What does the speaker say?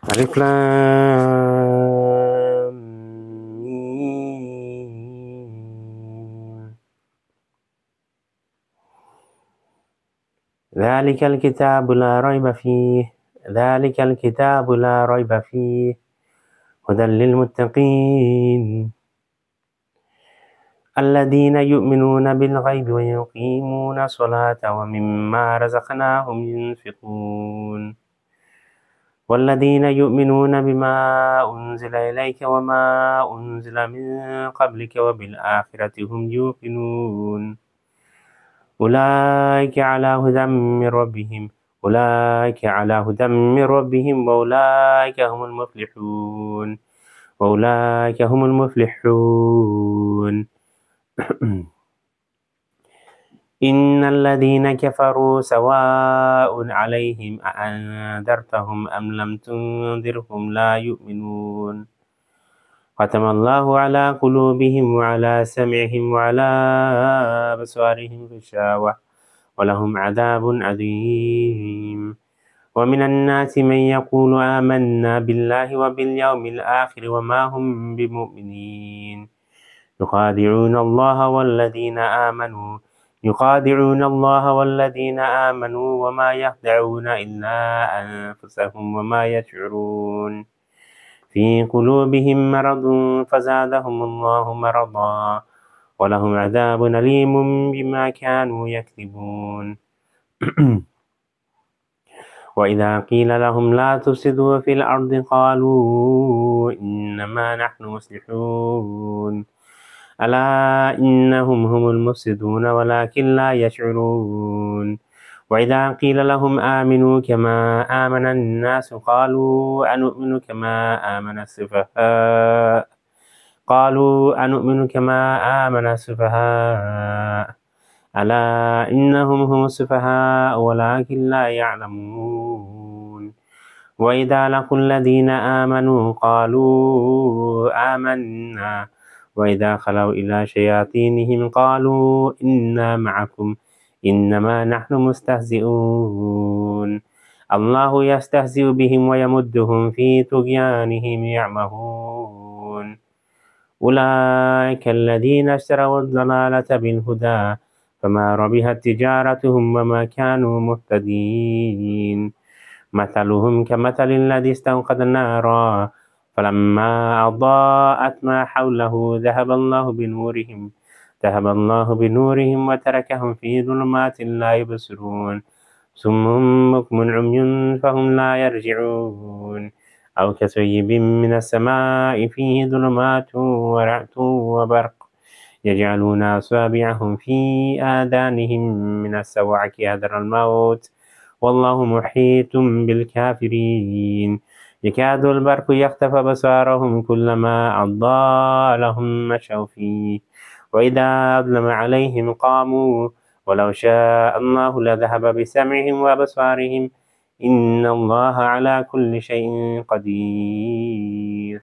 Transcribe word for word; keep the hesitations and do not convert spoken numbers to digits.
ألف لام ميم. ذلك الكتاب لا ريب فيه ذلك الكتاب لا ريب فيه هدى للمتقين الذين يؤمنون بالغيب ويقيمون الصلاة ومما رزقناهم ينفقون والذين يؤمنون بما أنزل إليك وما أنزل من قبلك وبالآخرة هم يوقنون أولئك على هدى من ربهم أولئك على هدى من ربهم وأولئك هم المفلحون وأولئك هم المفلحون إن الذين كفروا سواء عليهم أأنذرتهم أم لم تنذرهم لا يؤمنون ختم الله على قلوبهم وعلى سمعهم وعلى أبصارهم غشاوة ولهم عذاب عظيم ومن الناس من يقول آمنا بالله وباليوم الآخر وما هم بمؤمنين يخادعون الله والذين آمنوا يخادعون الله والذين آمنوا وما يخدعون إلا أنفسهم وما يشعرون في قلوبهم مرض فزادهم الله مرضا ولهم عذاب أليم بما كانوا يكذبون وإذا قيل لهم لا تفسدوا في الأرض قالوا إنما نحن مصلحون ألا إنهم هم المفسدون ولكن لا يشعرون وإذا قيل لهم آمنوا كما آمن الناس قالوا أنؤمن كما آمن السفهاء قالوا أنؤمن كما آمن السفهاء ألا إنهم هم السفهاء ولكن لا يعلمون وإذا لقوا الذين آمنوا قالوا آمنا وإذا خلوا إلى شياطينهم قالوا إنا معكم إنما نحن مستهزئون الله يستهزئ بهم ويمدهم في طغيانهم يعمهون أولئك الذين اشتروا الضلالة بالهدى فما ربحت تجارتهم وما كانوا مهتدين مثلهم كمثل الذي استوقد نارا فلما أضاءت ما حوله ذهب الله بنورهم ذهب الله بنورهم وتركهم في ظلمات لا يبصرون صم بكم عمي فهم لا يرجعون أو كصيب من السماء فيه ظلمات ورعد وبرق يجعلون أصابعهم في آذانهم من الصواعق حذر الموت والله محيط بالكافرين يكاد البرق يخطف أبصارهم كلما أضاء لهم مشوا فيه وإذا أظلم عليهم قاموا ولو شاء الله لذهب بسمعهم وأبصارهم إن الله على كل شيء قدير